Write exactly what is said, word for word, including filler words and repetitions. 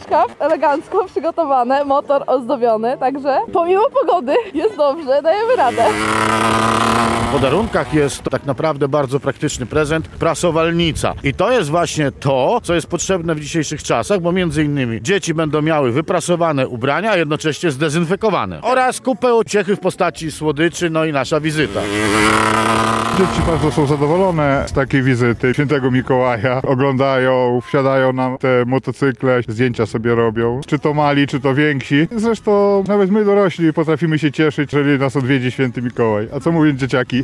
Łóżka elegancko przygotowane, motor ozdobiony, także pomimo pogody jest dobrze, dajemy radę. W podarunkach jest tak naprawdę bardzo praktyczny prezent, prasowalnica. I to jest właśnie to, co jest potrzebne w dzisiejszych czasach, bo między innymi dzieci będą miały wyprasowane ubrania, a jednocześnie zdezynfekowane. Oraz kupę uciechy w postaci słodyczy, no i nasza wizyta. Dzieci bardzo są zadowolone z takiej wizyty Świętego Mikołaja. Oglądają, wsiadają na te motocykle, zdjęcia sobie robią. Czy to mali, czy to więksi. Zresztą nawet my dorośli potrafimy się cieszyć, jeżeli nas odwiedzi Święty Mikołaj. A co mówią dzieciaki?